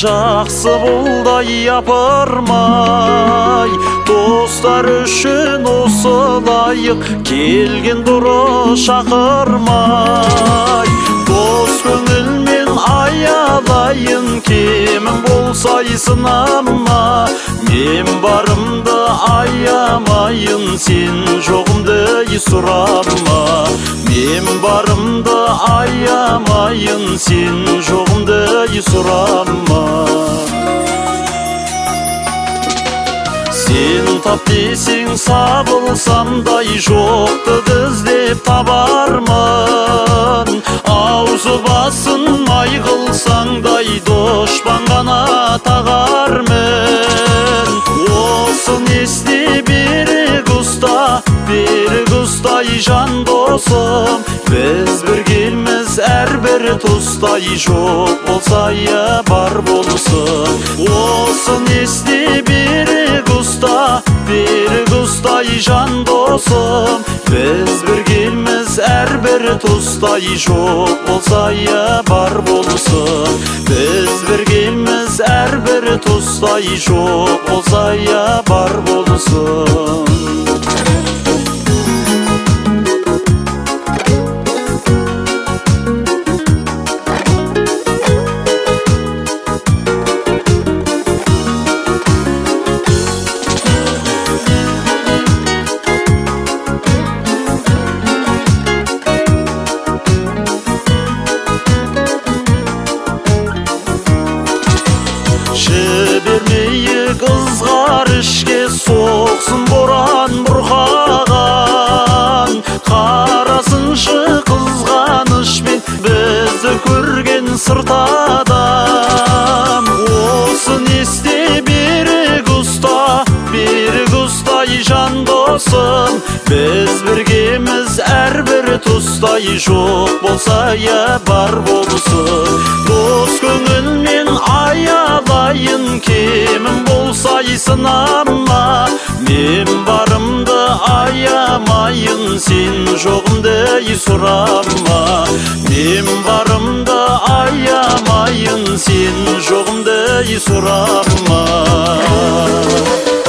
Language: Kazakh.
жақсы болдай апырмай, достар үшін осылайық, келген дұрыс шақырмай. Дос көңілмен аялайын, кемім болсай сынама, мен барымды аямайын, сен жоғымды сұрама. Мен барымды аямайын, сен жоғымды сұрама. Сен тап десең сабылсамдай, жоқты іздеп табармын. Аузы басын май қылсаңдай, дұшпан ғана тағармын. Осын есте берік ұстай жан досым, біз біргеміз әрбір тұстай, жоқ болса я бар болсын. Осын есте берік ұстай жан досым, біз біргеміз әрбір тұстай, жоқ болса я бар болсын. Біз біргеміз әрбір тұстай, жоқ болса я бар болсын. Жібермейік ызғар ішке, соқсын боран бұрқаған. Қарасыншы қызғанышпен бізді көрген сырт адам. Осын есте берік ұстай жан досым, біз біргеміз әрбір тұстай, жоқ болса я бар болсын. Дос көңілмен аялайын, кемім болса сынама, мен барымды аямайын, сен жоғымды сұрама. Мен барымды аямайын, сен жоғымды сұрама.